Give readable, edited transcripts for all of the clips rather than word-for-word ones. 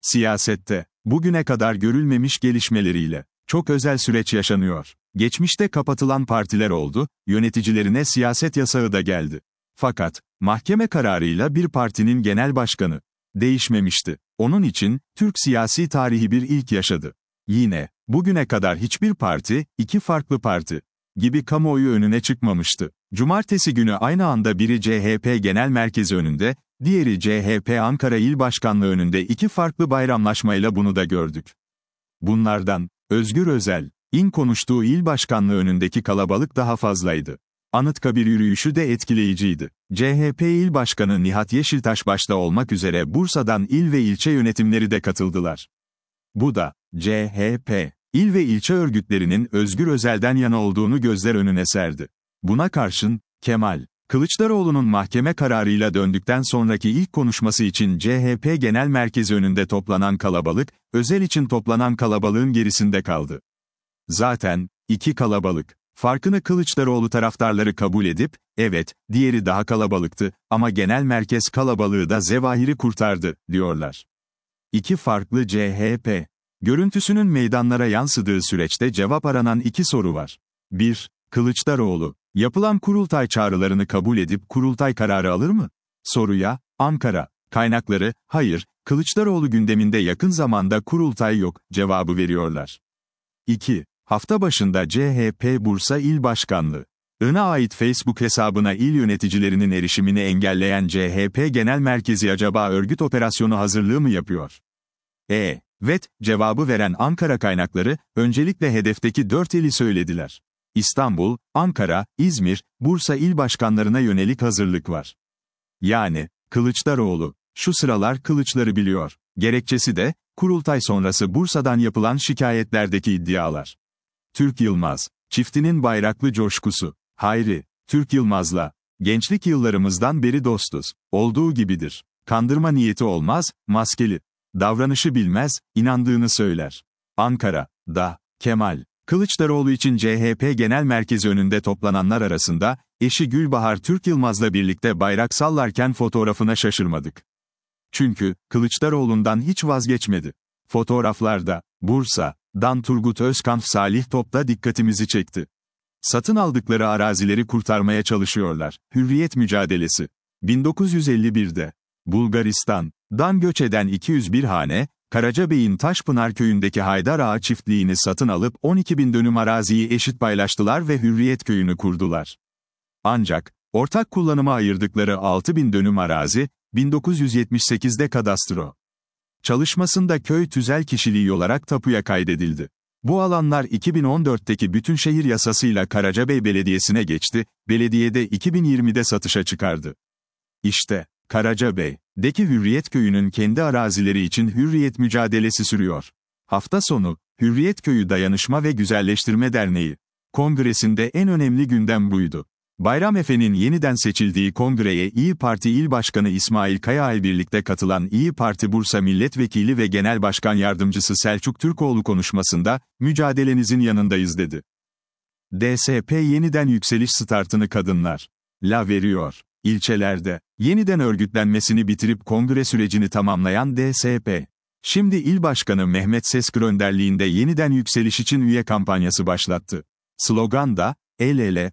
Siyasette, bugüne kadar görülmemiş gelişmeleriyle, çok özel süreç yaşanıyor. Geçmişte kapatılan partiler oldu, yöneticilerine siyaset yasağı da geldi. Fakat, mahkeme kararıyla bir partinin genel başkanı değişmemişti. Onun için, Türk siyasi tarihi bir ilk yaşadı. Yine, bugüne kadar hiçbir parti, iki farklı parti gibi kamuoyu önüne çıkmamıştı. Cumartesi günü aynı anda biri CHP Genel Merkezi önünde, diğeri CHP Ankara İl Başkanlığı önünde iki farklı bayramlaşmayla bunu da gördük. Bunlardan, Özgür Özel'in konuştuğu il başkanlığı önündeki kalabalık daha fazlaydı. Anıtkabir yürüyüşü de etkileyiciydi. CHP İl Başkanı Nihat Yeşiltaş başta olmak üzere Bursa'dan il ve ilçe yönetimleri de katıldılar. Bu da, CHP, il ve ilçe örgütlerinin Özgür Özel'den yana olduğunu gözler önüne serdi. Buna karşın, Kemal Kılıçdaroğlu'nun mahkeme kararıyla döndükten sonraki ilk konuşması için CHP Genel Merkezi önünde toplanan kalabalık, Özel için toplanan kalabalığın gerisinde kaldı. Zaten, iki kalabalık, farkını Kılıçdaroğlu taraftarları kabul edip, evet, diğeri daha kalabalıktı, ama genel merkez kalabalığı da zevahiri kurtardı, diyorlar. İki farklı CHP görüntüsünün meydanlara yansıdığı süreçte cevap aranan iki soru var. 1. Kılıçdaroğlu, yapılan kurultay çağrılarını kabul edip kurultay kararı alır mı? Soruya, Ankara kaynakları, hayır, Kılıçdaroğlu gündeminde yakın zamanda kurultay yok, cevabı veriyorlar. 2. Hafta başında CHP Bursa İl Başkanlığı'na ait Facebook hesabına il yöneticilerinin erişimini engelleyen CHP Genel Merkezi acaba örgüt operasyonu hazırlığı mı yapıyor? Evet, cevabı veren Ankara kaynakları, öncelikle hedefteki 4 ili söylediler. İstanbul, Ankara, İzmir, Bursa il başkanlarına yönelik hazırlık var. Yani, Kılıçdaroğlu, şu sıralar kılıçları biliyor. Gerekçesi de, kurultay sonrası Bursa'dan yapılan şikayetlerdeki iddialar. Türk Yılmaz, çiftinin bayraklı coşkusu. Hayri, Türk Yılmaz'la, gençlik yıllarımızdan beri dostuz. Olduğu gibidir. Kandırma niyeti olmaz, maskeli. Davranışı bilmez, inandığını söyler. Ankara'da, Kemal Kılıçdaroğlu için CHP Genel Merkezi önünde toplananlar arasında, eşi Gülbahar Türk Yılmaz'la birlikte bayrak sallarken fotoğrafına şaşırmadık. Çünkü, Kılıçdaroğlu'ndan hiç vazgeçmedi. Fotoğraflarda, Bursa'dan Turgut Özkan Salih Top'ta dikkatimizi çekti. Satın aldıkları arazileri kurtarmaya çalışıyorlar. Hürriyet mücadelesi. 1951'de, Bulgaristan'dan göç eden 201 hane, Karacabey'in Taşpınar köyündeki Haydar Ağa çiftliğini satın alıp 12.000 dönüm araziyi eşit paylaştılar ve Hürriyet köyünü kurdular. Ancak, ortak kullanıma ayırdıkları 6.000 dönüm arazi, 1978'de kadastro çalışmasında köy tüzel kişiliği olarak tapuya kaydedildi. Bu alanlar 2014'teki Bütünşehir Yasası'yla Karacabey Belediyesi'ne geçti, belediyede 2020'de satışa çıkardı. İşte, Karacabey'deki Hürriyet Köyü'nün kendi arazileri için hürriyet mücadelesi sürüyor. Hafta sonu, Hürriyet Köyü Dayanışma ve Güzelleştirme Derneği kongresinde en önemli gündem buydu. Bayram Efe'nin yeniden seçildiği kongreye İYİ Parti İl Başkanı İsmail Kaya ile birlikte katılan İYİ Parti Bursa Milletvekili ve Genel Başkan Yardımcısı Selçuk Türkoğlu konuşmasında, mücadelenizin yanındayız dedi. DSP yeniden yükseliş startını kadınlarla veriyor. İlçelerde, yeniden örgütlenmesini bitirip kongre sürecini tamamlayan DSP, şimdi İl Başkanı Mehmet Sesk önderliğinde yeniden yükseliş için üye kampanyası başlattı. Slogan da, el ele,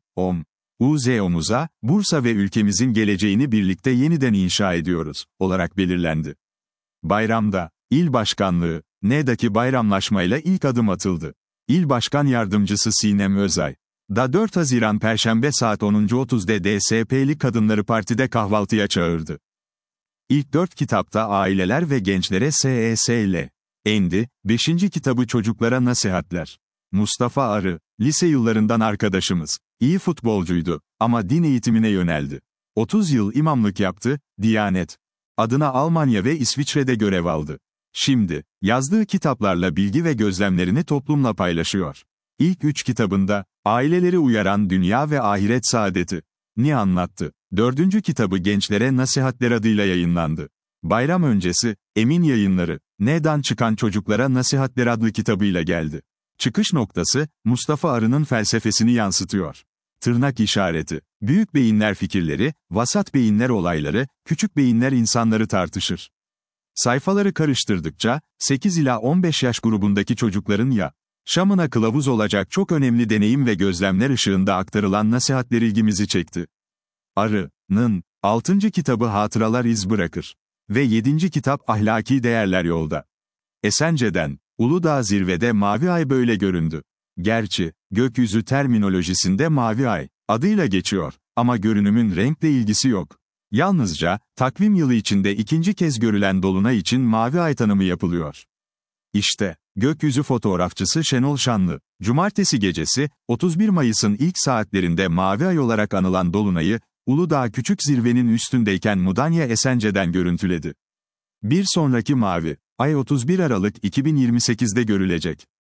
omuza, Bursa ve ülkemizin geleceğini birlikte yeniden inşa ediyoruz, olarak belirlendi. Bayramda, İl Başkanlığı, NED'daki bayramlaşmayla ilk adım atıldı. İl Başkan Yardımcısı Sinem Özay, 4 Haziran Perşembe saat 10.30'da DSP'li kadınları partide kahvaltıya çağırdı. İlk 4 kitapta aileler ve gençlere SES'le endi, 5. kitabı çocuklara nasihatler. Mustafa Arı, lise yıllarından arkadaşımız, iyi futbolcuydu ama din eğitimine yöneldi. 30 yıl imamlık yaptı, Diyanet adına Almanya ve İsviçre'de görev aldı. Şimdi, yazdığı kitaplarla bilgi ve gözlemlerini toplumla paylaşıyor. İlk 3 kitabında, aileleri uyaran dünya ve ahiret saadetini anlattı. 4. kitabı gençlere nasihatler adıyla yayınlandı. Bayram öncesi, Emin Yayınları, NED'den çıkan Çocuklara Nasihatler adlı kitabıyla geldi. Çıkış noktası, Mustafa Arı'nın felsefesini yansıtıyor. Tırnak işareti, büyük beyinler fikirleri, vasat beyinler olayları, küçük beyinler insanları tartışır. Sayfaları karıştırdıkça, 8 ila 15 yaş grubundaki çocukların yaşamına kılavuz olacak çok önemli deneyim ve gözlemler ışığında aktarılan nasihatler ilgimizi çekti. Arı'nın 6. kitabı Hatıralar İz Bırakır ve 7. kitap Ahlaki Değerler Yolda. Esence'den, Uludağ zirvede mavi ay böyle göründü. Gerçi, gökyüzü terminolojisinde mavi ay adıyla geçiyor ama görünümün renkle ilgisi yok. Yalnızca, takvim yılı içinde ikinci kez görülen dolunay için mavi ay tanımı yapılıyor. İşte, gökyüzü fotoğrafçısı Şenol Şanlı, cumartesi gecesi, 31 Mayıs'ın ilk saatlerinde mavi ay olarak anılan dolunayı, Uludağ Küçük Zirve'nin üstündeyken Mudanya Esence'den görüntüledi. Bir sonraki mavi ay 31 Aralık 2028'de görülecek.